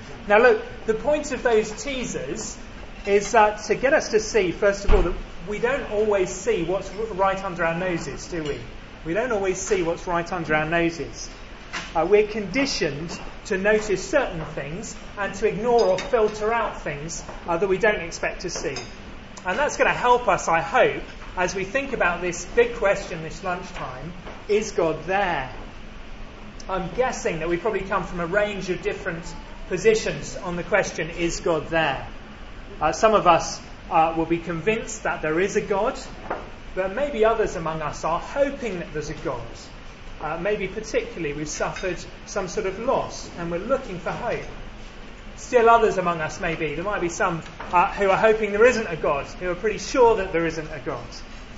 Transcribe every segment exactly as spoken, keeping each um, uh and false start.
Now look, the point of those teasers is uh, to get us to see, first of all, that we don't always see what's right under our noses, do we? We don't always see what's right under our noses. Uh, we're conditioned to notice certain things and to ignore or filter out things uh, that we don't expect to see. And that's going to help us, I hope, as we think about this big question this lunchtime: is God there? I'm guessing that we probably come from a range of different positions on the question, is God there? Uh, some of us uh, will be convinced that there is a God, but maybe others among us are hoping that there's a God. Uh, maybe particularly we've suffered some sort of loss and we're looking for hope. Still others among us, maybe, there might be some uh, who are hoping there isn't a God, who are pretty sure that there isn't a God.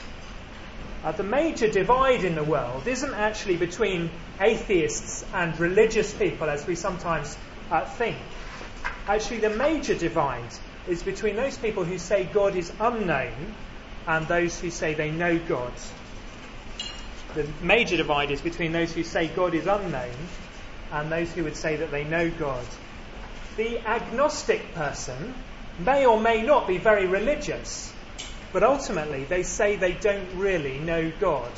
Uh, the major divide in the world isn't actually between atheists and religious people, as we sometimes uh, think. Actually, the major divide is between those people who say God is unknown and those who say they know God. The major divide is between those who say God is unknown and those who would say that they know God. The agnostic person may or may not be very religious, but ultimately they say they don't really know God.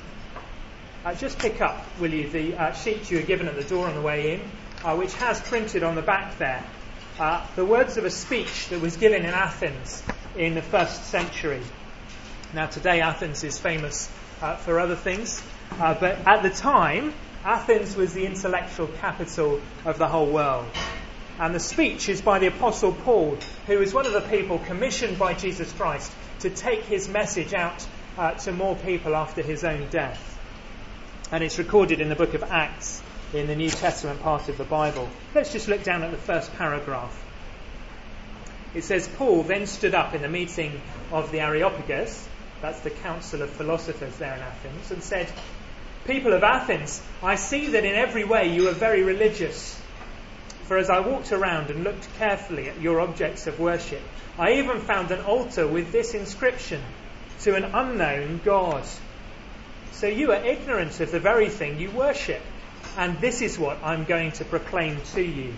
Uh, just pick up, will you, the uh, sheet you were given at the door on the way in, uh, which has printed on the back there uh, the words of a speech that was given in Athens in the first century. Now today Athens is famous uh, for other things, uh, but at the time Athens was the intellectual capital of the whole world. And the speech is by the Apostle Paul, who was one of the people commissioned by Jesus Christ to take his message out uh, to more people after his own death. And it's recorded in the book of Acts, in the New Testament part of the Bible. Let's just look down at the first paragraph. It says, Paul then stood up in the meeting of the Areopagus, that's the council of philosophers there in Athens, and said, "People of Athens, I see that in every way you are very religious. For as I walked around and looked carefully at your objects of worship, I even found an altar with this inscription, to an unknown God. So you are ignorant of the very thing you worship, and this is what I'm going to proclaim to you."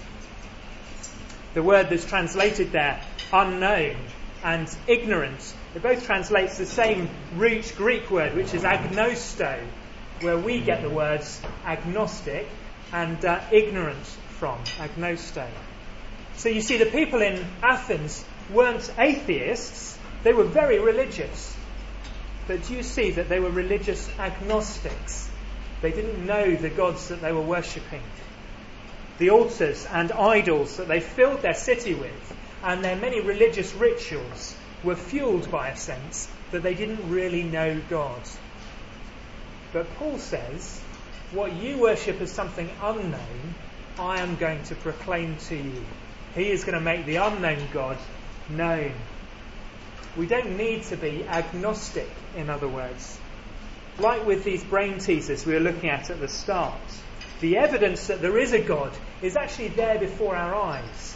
The word that's translated there, unknown and ignorant, it both translates the same root Greek word, which is agnosto, where we get the words agnostic and uh, ignorant from, agnosto. So you see, the people in Athens weren't atheists, they were very religious. But do you see that they were religious agnostics? They didn't know the gods that they were worshipping. The altars and idols that they filled their city with, and their many religious rituals, were fueled by a sense that they didn't really know God. But Paul says, what you worship as something unknown, I am going to proclaim to you. He is going to make the unknown God known. We don't need to be agnostic, in other words. Like with these brain teasers we were looking at at the start, the evidence that there is a God is actually there before our eyes.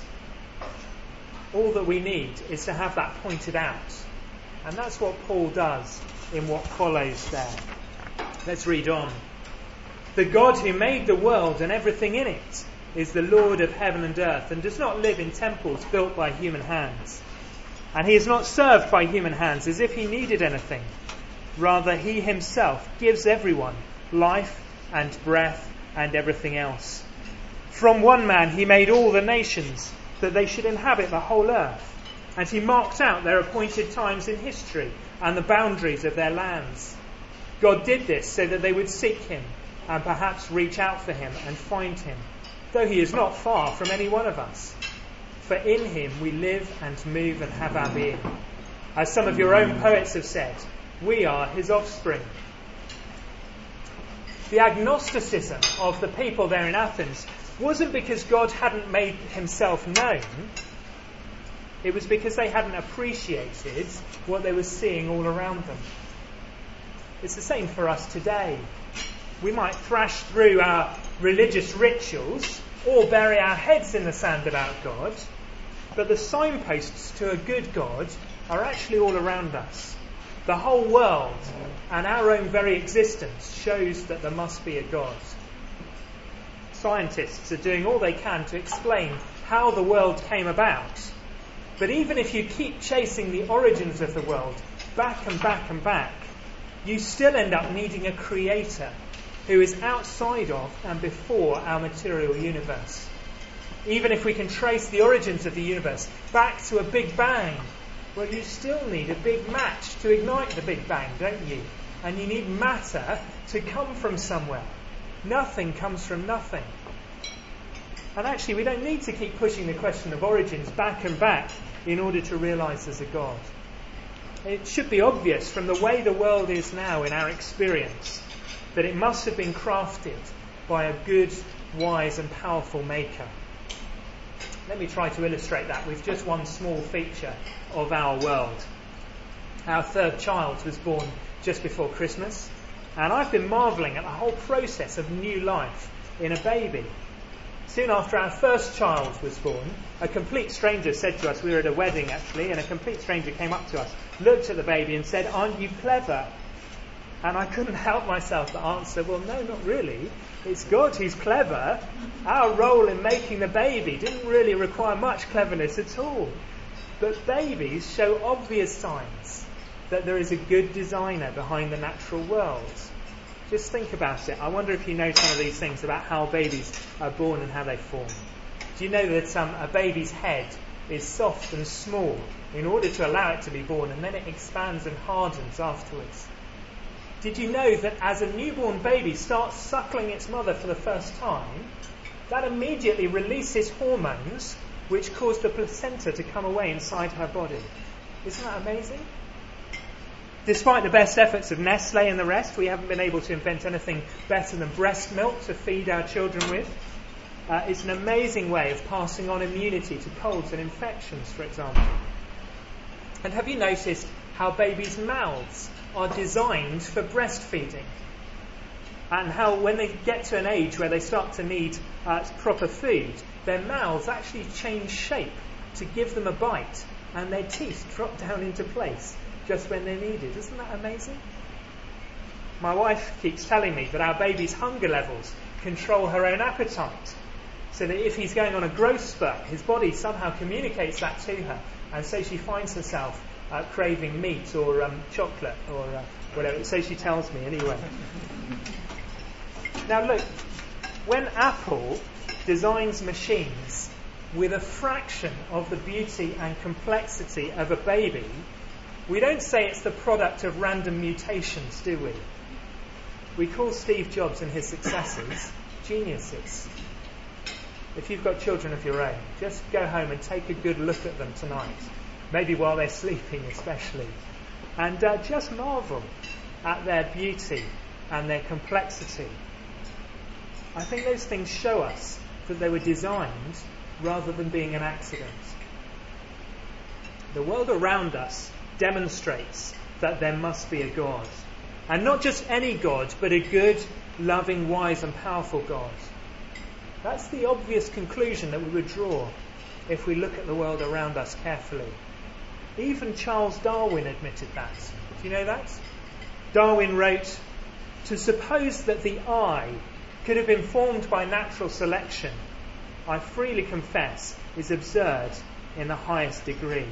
All that we need is to have that pointed out. And that's what Paul does in what follows there. Let's read on. "The God who made the world and everything in it is the Lord of heaven and earth, and does not live in temples built by human hands. And he is not served by human hands as if he needed anything. Rather, he himself gives everyone life and breath and everything else. From one man he made all the nations, that they should inhabit the whole earth. And he marked out their appointed times in history and the boundaries of their lands. God did this so that they would seek him and perhaps reach out for him and find him, though he is not far from any one of us. For in him we live and move and have our being. As some of your own poets have said, we are his offspring." The agnosticism of the people there in Athens wasn't because God hadn't made himself known. It was because they hadn't appreciated what they were seeing all around them. It's the same for us today. We might thrash through our religious rituals or bury our heads in the sand about God, but the signposts to a good God are actually all around us. The whole world and our own very existence shows that there must be a God. scientists are doing all they can to explain how the world came about. But even if you keep chasing the origins of the world back and back and back, you still end up needing a creator who is outside of and before our material universe. Even if we can trace the origins of the universe back to a Big Bang, well, you still need a big match to ignite the Big Bang, don't you? And you need matter to come from somewhere. Nothing comes from nothing. And actually, we don't need to keep pushing the question of origins back and back in order to realise there's a God. It should be obvious from the way the world is now in our experience that it must have been crafted by a good, wise and powerful maker. Let me try to illustrate that with just one small feature of our world. Our third child was born just before Christmas, and I've been marvelling at the whole process of new life in a baby. Soon after our first child was born, a complete stranger said to us, we were at a wedding actually, and a complete stranger came up to us, looked at the baby and said, "Aren't you clever?" And I couldn't help myself to answer, well, no, not really. It's God who's clever. Our role in making the baby didn't really require much cleverness at all. But babies show obvious signs that there is a good designer behind the natural world. Just think about it. I wonder if you know some of these things about how babies are born and how they form. Do you know that um, a baby's head is soft and small in order to allow it to be born, and then it expands and hardens afterwards? Did you know that as a newborn baby starts suckling its mother for the first time, that immediately releases hormones which cause the placenta to come away inside her body? Isn't that amazing? Despite the best efforts of Nestle and the rest, we haven't been able to invent anything better than breast milk to feed our children with. Uh, it's an amazing way of passing on immunity to colds and infections, for example. And have you noticed how babies' mouths are designed for breastfeeding? And how when they get to an age where they start to need uh, proper food, their mouths actually change shape to give them a bite, and their teeth drop down into place just when they're needed. Isn't that amazing? My wife keeps telling me that our baby's hunger levels control her own appetite, so that if he's going on a growth spurt, his body somehow communicates that to her, and so she finds herself uh, craving meat or um, chocolate or uh, whatever. So she tells me anyway. Now look, when Apple designs machines with a fraction of the beauty and complexity of a baby, we don't say it's the product of random mutations, do we? We call Steve Jobs and his successors geniuses. If you've got children of your own, just go home and take a good look at them tonight, maybe while they're sleeping especially, and uh, just marvel at their beauty and their complexity. I think those things show us that they were designed rather than being an accident. The world around us demonstrates that there must be a God. And not just any God, but a good, loving, wise and powerful God. That's the obvious conclusion that we would draw if we look at the world around us carefully. Even Charles Darwin admitted that. Do you know that? Darwin wrote, "To suppose that the eye could have been formed by natural selection, I freely confess, is absurd in the highest degree."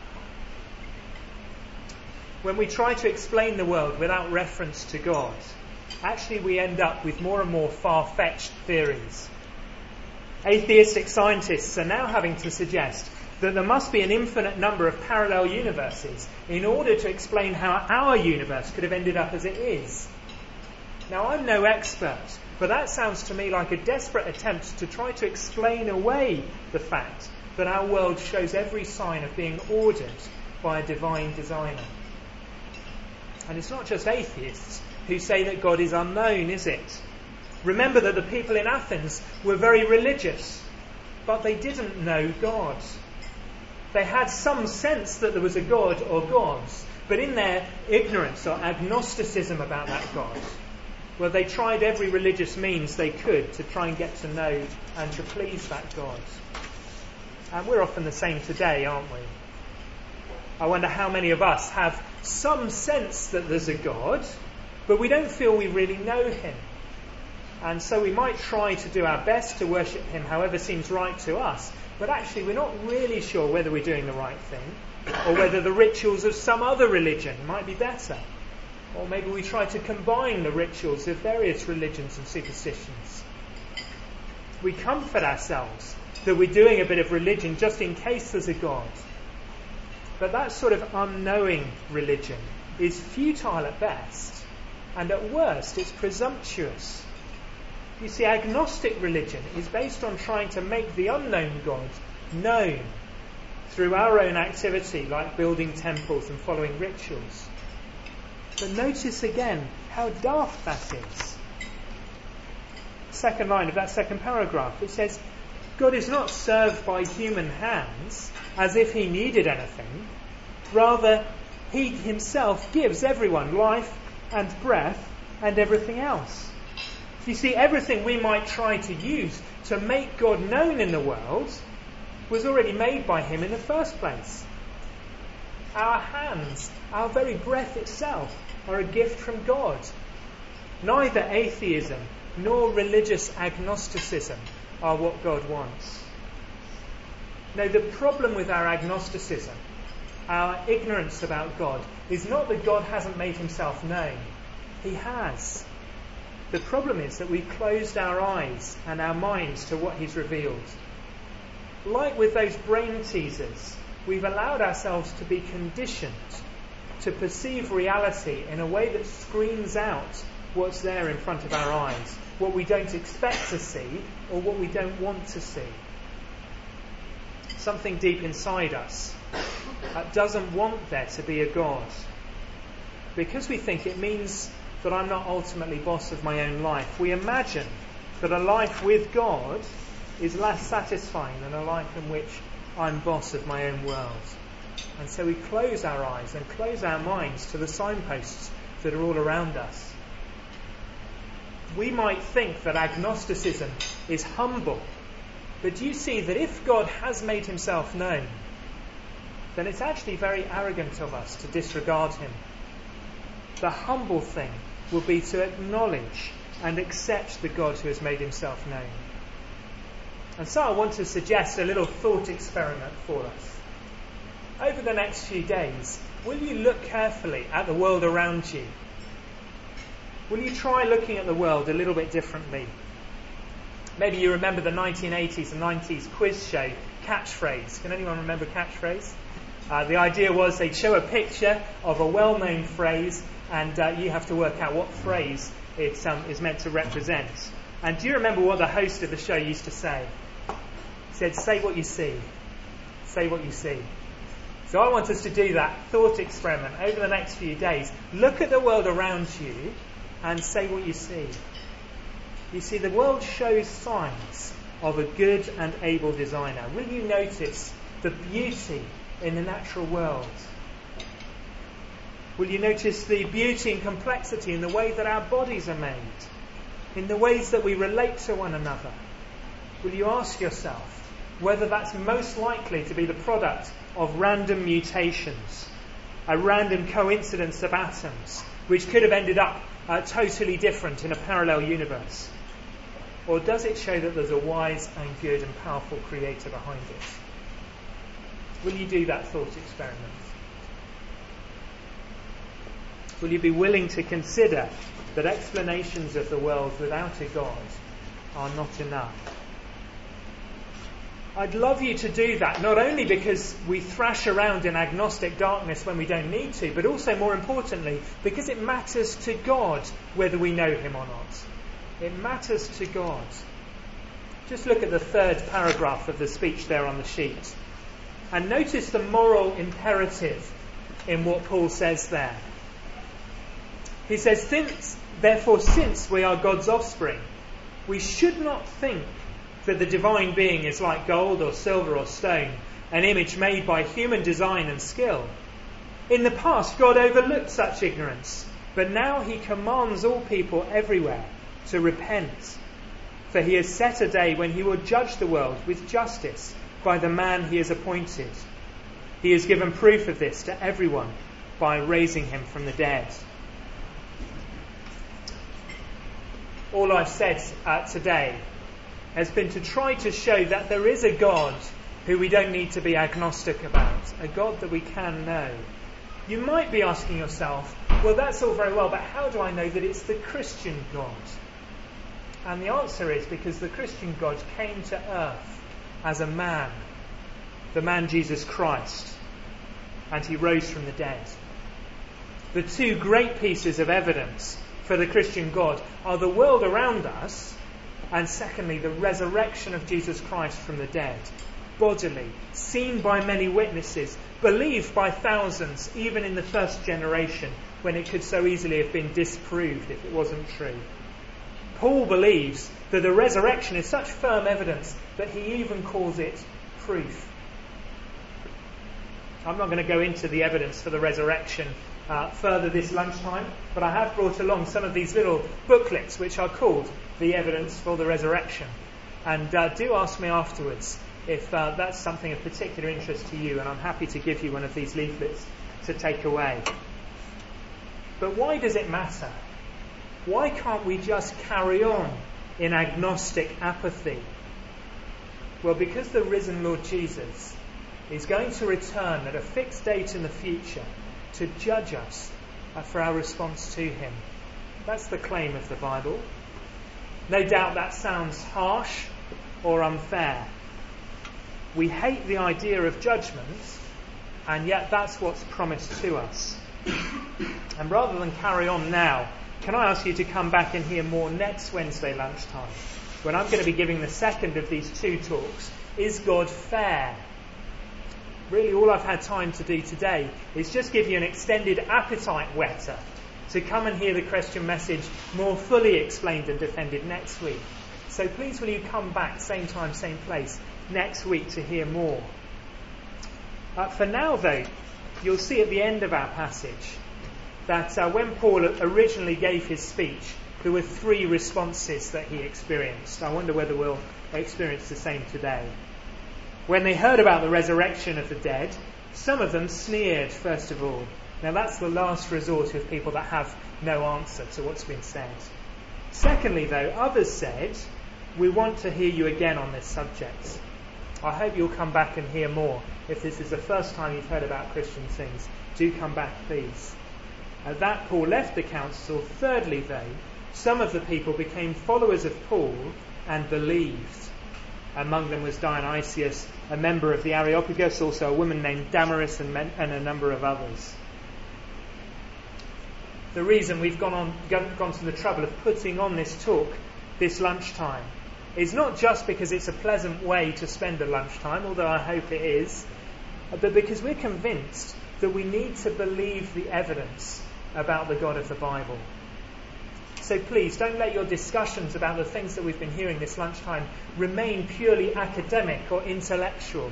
When we try to explain the world without reference to God, actually we end up with more and more far-fetched theories. Atheistic scientists are now having to suggest that there must be an infinite number of parallel universes in order to explain how our universe could have ended up as it is. Now, I'm no expert, but that sounds to me like a desperate attempt to try to explain away the fact that our world shows every sign of being ordered by a divine designer. And it's not just atheists who say that God is unknown, is it? Remember that the people in Athens were very religious, but they didn't know God. They had some sense that there was a God or gods, but in their ignorance or agnosticism about that God, well, they tried every religious means they could to try and get to know and to please that God. And we're often the same today, aren't we? I wonder how many of us have some sense that there's a God, but we don't feel we really know him. And so we might try to do our best to worship him however seems right to us, but actually we're not really sure whether we're doing the right thing, or whether the rituals of some other religion might be better. Or maybe we try to combine the rituals of various religions and superstitions. We comfort ourselves that we're doing a bit of religion just in case there's a God. But that sort of unknowing religion is futile at best, and at worst it's presumptuous. You see, agnostic religion is based on trying to make the unknown God known through our own activity, like building temples and following rituals. But notice again how daft that is. Second line of that second paragraph, it says, God is not served by human hands as if he needed anything. Rather, he himself gives everyone life and breath and everything else. You see, everything we might try to use to make God known in the world was already made by him in the first place. Our hands, our very breath itself, are a gift from God. Neither atheism nor religious agnosticism are what God wants. No, the problem with our agnosticism, our ignorance about God, is not that God hasn't made himself known. He has. The problem is that we've closed our eyes and our minds to what he's revealed. Like with those brain teasers, we've allowed ourselves to be conditioned to perceive reality in a way that screens out what's there in front of our eyes, what we don't expect to see or what we don't want to see. Something deep inside us that doesn't want there to be a God, because we think it means that I'm not ultimately boss of my own life. We imagine that a life with God is less satisfying than a life in which I'm boss of my own world. And so we close our eyes and close our minds to the signposts that are all around us. We might think that agnosticism is humble, but do you see that if God has made himself known, then it's actually very arrogant of us to disregard him. The humble thing will be to acknowledge and accept the God who has made himself known. And so I want to suggest a little thought experiment for us. Over the next few days, will you look carefully at the world around you? Will you try looking at the world a little bit differently? Maybe you remember the nineteen eighties and nineties quiz show, Catchphrase. Can anyone remember Catchphrase? Uh, the idea was they'd show a picture of a well-known phrase, and uh, you have to work out what phrase it um, is meant to represent. And do you remember what the host of the show used to say? He said, say what you see. Say what you see. So I want us to do that thought experiment over the next few days. Look at the world around you and say what you see. You see, the world shows signs of a good and able designer. Will you notice the beauty in the natural world? Will you notice the beauty and complexity in the way that our bodies are made, in the ways that we relate to one another? Will you ask yourself whether that's most likely to be the product of random mutations, a random coincidence of atoms, which could have ended up uh, totally different in a parallel universe? Or does it show that there's a wise and good and powerful creator behind it? Will you do that thought experiment? Will you be willing to consider that explanations of the world without a God are not enough? I'd love you to do that, not only because we thrash around in agnostic darkness when we don't need to, but also, more importantly, because it matters to God whether we know him or not. It matters to God. Just look at the third paragraph of the speech there on the sheet, and notice the moral imperative in what Paul says there. He says, since, therefore, since we are God's offspring, we should not think that the divine being is like gold or silver or stone, an image made by human design and skill. In the past, God overlooked such ignorance, but now he commands all people everywhere to repent. For he has set a day when he will judge the world with justice by the man he has appointed. He has given proof of this to everyone by raising him from the dead. all I've said uh, today has been to try to show that there is a God who we don't need to be agnostic about, a God that we can know. You might be asking yourself, well, that's all very well, but how do I know that it's the Christian God? And the answer is because the Christian God came to earth as a man, the man Jesus Christ, and he rose from the dead. The two great pieces of evidence for the Christian God are the world around us, and secondly, the resurrection of Jesus Christ from the dead, bodily, seen by many witnesses, believed by thousands, even in the first generation, when it could so easily have been disproved if it wasn't true. Paul believes that the resurrection is such firm evidence that he even calls it proof. I'm not going to go into the evidence for the resurrection uh, further this lunchtime, but I have brought along some of these little booklets which are called The Evidence for the Resurrection. And uh, do ask me afterwards if uh, that's something of particular interest to you, and I'm happy to give you one of these leaflets to take away. But why does it matter? Why can't we just carry on in agnostic apathy? Well, because the risen Lord Jesus is going to return at a fixed date in the future to judge us uh, for our response to him. That's the claim of the Bible. No doubt that sounds harsh or unfair. We hate the idea of judgment, and yet that's what's promised to us. And rather than carry on now, can I ask you to come back and hear more next Wednesday lunchtime, when I'm going to be giving the second of these two talks, Is God Fair? Really, all I've had time to do today is just give you an extended appetite whetter to come and hear the Christian message more fully explained and defended next week. So please will you come back, same time, same place, next week to hear more. Uh, for now, though, you'll see at the end of our passage that uh, when Paul originally gave his speech, there were three responses that he experienced. I wonder whether we'll experience the same today. When they heard about the resurrection of the dead, some of them sneered, first of all. Now that's the last resort of people that have no answer to what's been said. Secondly, though, others said, we want to hear you again on this subject. I hope you'll come back and hear more. If this is the first time you've heard about Christian things, do come back, please. At that, Paul left the council. Thirdly, though, some of the people became followers of Paul and believed. Among them was Dionysius, a member of the Areopagus, also a woman named Damaris, and, men, and a number of others. The reason we've gone on gone, gone to the trouble of putting on this talk this lunchtime is not just because it's a pleasant way to spend a lunchtime, although I hope it is, but because we're convinced that we need to believe the evidence about the God of the Bible. So please, don't let your discussions about the things that we've been hearing this lunchtime remain purely academic or intellectual.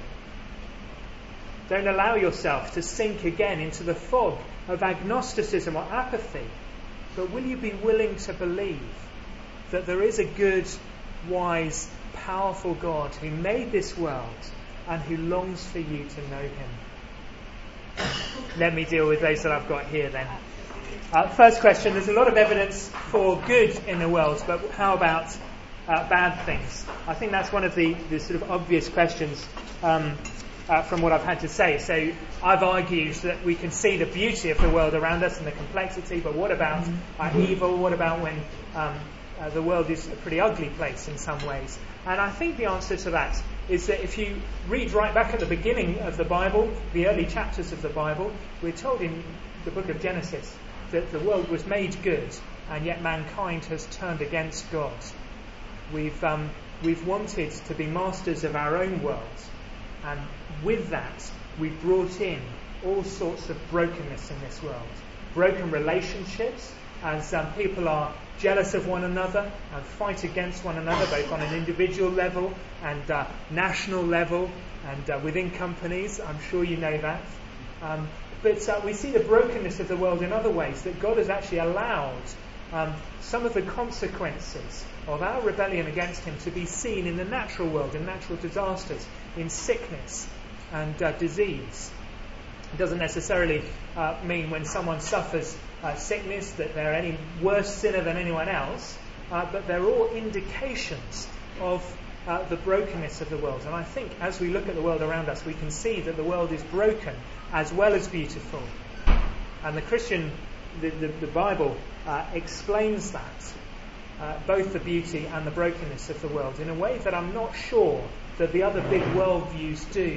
Don't allow yourself to sink again into the fog of agnosticism or apathy, but will you be willing to believe that there is a good, wise, powerful God who made this world and who longs for you to know him? Let me deal with those that I've got here then. Uh, first question, there's a lot of evidence for good in the world, but how about uh, bad things? I think that's one of the, the sort of obvious questions um, uh, from what I've had to say. So I've argued that we can see the beauty of the world around us and the complexity, but what about uh, evil? What about when um, uh, the world is a pretty ugly place in some ways? And I think the answer to that is that if you read right back at the beginning of the Bible, the early chapters of the Bible, we're told in the book of Genesis that the world was made good, and yet mankind has turned against God. We've um, we've wanted to be masters of our own world, and with that we've brought in all sorts of brokenness in this world. Broken relationships, as um, people are jealous of one another and fight against one another, both on an individual level and uh, national level, and uh, within companies. I'm sure you know that. Um, But uh, we see the brokenness of the world in other ways, that God has actually allowed um, some of the consequences of our rebellion against him to be seen in the natural world, in natural disasters, in sickness and uh, disease. It doesn't necessarily uh, mean when someone suffers uh, sickness that they're any worse sinner than anyone else, uh, but they're all indications of uh, the brokenness of the world. And I think as we look at the world around us, we can see that the world is broken as well as beautiful. And the Christian, the, the, the Bible uh, explains that, uh, both the beauty and the brokenness of the world, in a way that I'm not sure that the other big worldviews do.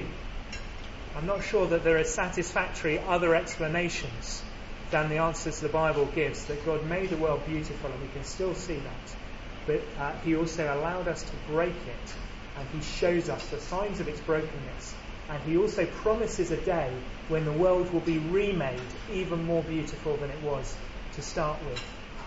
I'm not sure that there are satisfactory other explanations than the answers the Bible gives, that God made the world beautiful, and we can still see that. But uh, he also allowed us to break it, and he shows us the signs of its brokenness. And he also promises a day when the world will be remade even more beautiful than it was to start with.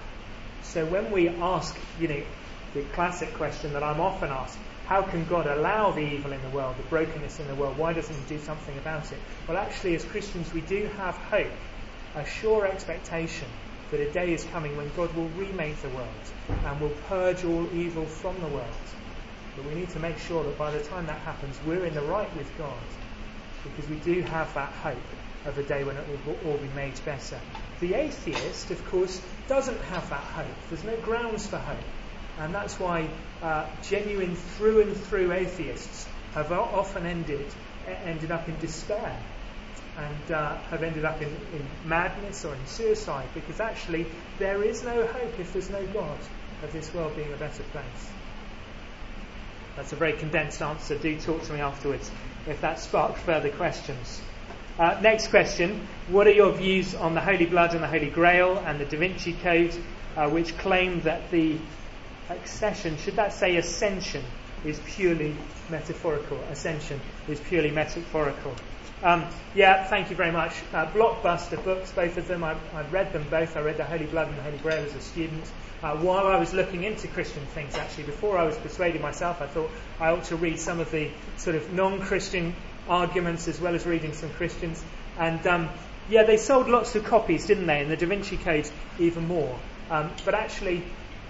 So when we ask, you know, the classic question that I'm often asked, how can God allow the evil in the world, the brokenness in the world? Why doesn't he do something about it? Well, actually, as Christians, we do have hope, a sure expectation that a day is coming when God will remake the world and will purge all evil from the world. But we need to make sure that by the time that happens, we're in the right with God, because we do have that hope of a day when it will all be made better. The atheist, of course, doesn't have that hope. There's no grounds for hope. And that's why uh, genuine through and through atheists have often ended ended up in despair and uh, have ended up in, in madness or in suicide, because actually there is no hope if there's no God of this world being a better place. That's a very condensed answer. Do talk to me afterwards if that sparked further questions. Uh, next question. What are your views on the Holy Blood and the Holy Grail and the Da Vinci Code, uh, which claim that the accession, should that say ascension, is purely metaphorical? Ascension is purely metaphorical. Um, yeah, thank you very much. Uh, blockbuster books, both of them. I've, I've read them both. I read the Holy Blood and the Holy Grail as a student. Uh, while I was looking into Christian things, actually, before I was persuaded myself, I thought I ought to read some of the sort of non-Christian arguments as well as reading some Christians. And um, yeah, they sold lots of copies, didn't they? And the Da Vinci Code even more. Um, but actually,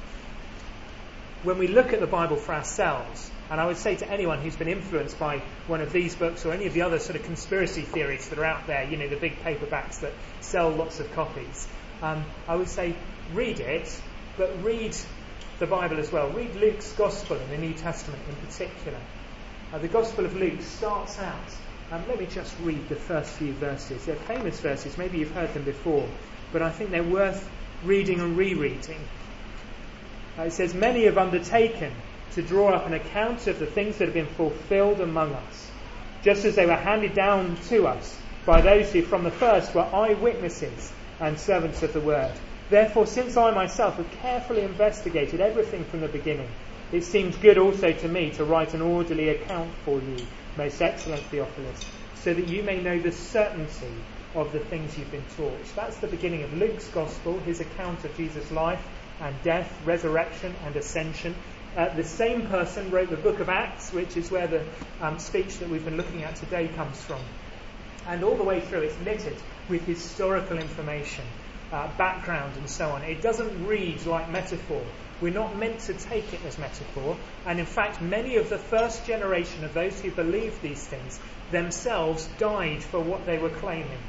when we look at the Bible for ourselves, and I would say to anyone who's been influenced by one of these books or any of the other sort of conspiracy theories that are out there, you know, the big paperbacks that sell lots of copies, um, I would say read it, but read the Bible as well. Read Luke's Gospel in the New Testament in particular. Uh, the Gospel of Luke starts out, um, let me just read the first few verses. They're famous verses, maybe you've heard them before, but I think they're worth reading and rereading. Uh, it says, "Many have undertaken to draw up an account of the things that have been fulfilled among us, just as they were handed down to us by those who from the first were eyewitnesses and servants of the word. Therefore, since I myself have carefully investigated everything from the beginning, it seems good also to me to write an orderly account for you, most excellent Theophilus, so that you may know the certainty of the things you've been taught." That's the beginning of Luke's Gospel, his account of Jesus' life and death, resurrection and ascension. Uh, the same person wrote the book of Acts, which is where the um, speech that we've been looking at today comes from. And all the way through it's littered with historical information, uh, background and so on. It doesn't read like metaphor. We're not meant to take it as metaphor. And in fact, many of the first generation of those who believed these things themselves died for what they were claiming.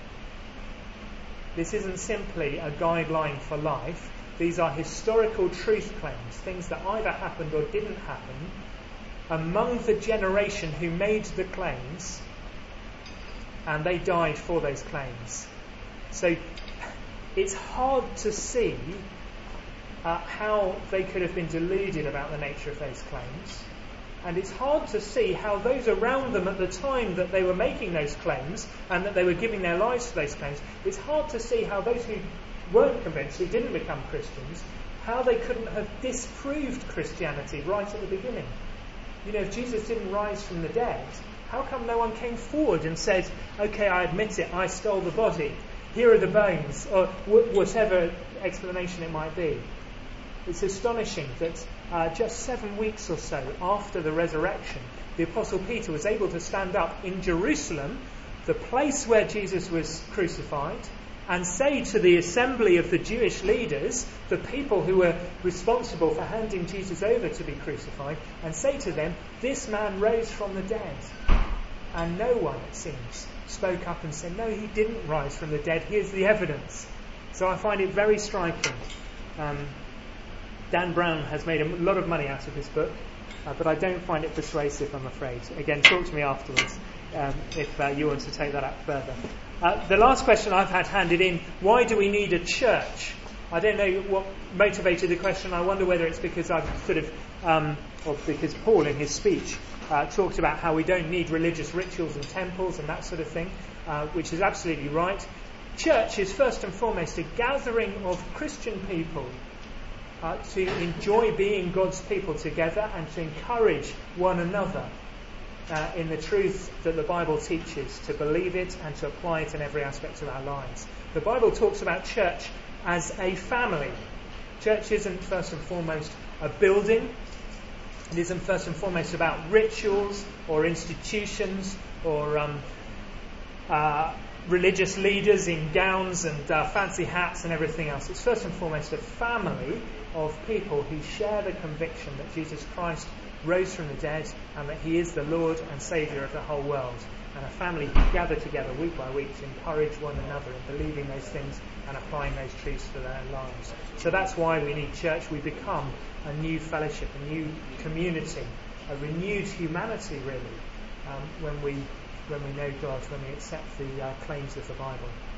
This isn't simply a guideline for life. These are historical truth claims, things that either happened or didn't happen, among the generation who made the claims, and they died for those claims. So it's hard to see uh, how they could have been deluded about the nature of those claims, and it's hard to see how those around them at the time that they were making those claims and that they were giving their lives to those claims, it's hard to see how those who weren't convinced, who didn't become Christians, how they couldn't have disproved Christianity right at the beginning. You know, if Jesus didn't rise from the dead, how come no one came forward and said, okay, I admit it, I stole the body, here are the bones, or w- whatever explanation it might be. It's astonishing that uh, just seven weeks or so after the resurrection, the Apostle Peter was able to stand up in Jerusalem, the place where Jesus was crucified, and say to the assembly of the Jewish leaders, the people who were responsible for handing Jesus over to be crucified, and say to them, this man rose from the dead. And no one, it seems, spoke up and said, no, he didn't rise from the dead, here's the evidence. So I find it very striking. Um, Dan Brown has made a lot of money out of this book, uh, but I don't find it persuasive, I'm afraid. Again, talk to me afterwards um, if uh, you want to take that up further. Uh, the last question I've had handed in, why do we need a church? I don't know what motivated the question. I wonder whether it's because I've sort of, um, or because Paul in his speech uh, talked about how we don't need religious rituals and temples and that sort of thing, uh, which is absolutely right. Church is first and foremost a gathering of Christian people uh, to enjoy being God's people together and to encourage one another uh, in the truth that the Bible teaches, to believe it and to apply it in every aspect of our lives. The Bible talks about church as a family. Church isn't first and foremost a building. It isn't first and foremost about rituals or institutions or um, uh, religious leaders in gowns and uh, fancy hats and everything else. It's first and foremost a family of people who share the conviction that Jesus Christ rose from the dead and that he is the Lord and Saviour of the whole world. And a family who gather together week by week to encourage one another in believing those things and applying those truths to their lives. So that's why we need church. We become a new fellowship, a new community, a renewed humanity, really, um, when we when we know God, when we accept the uh, claims of the Bible.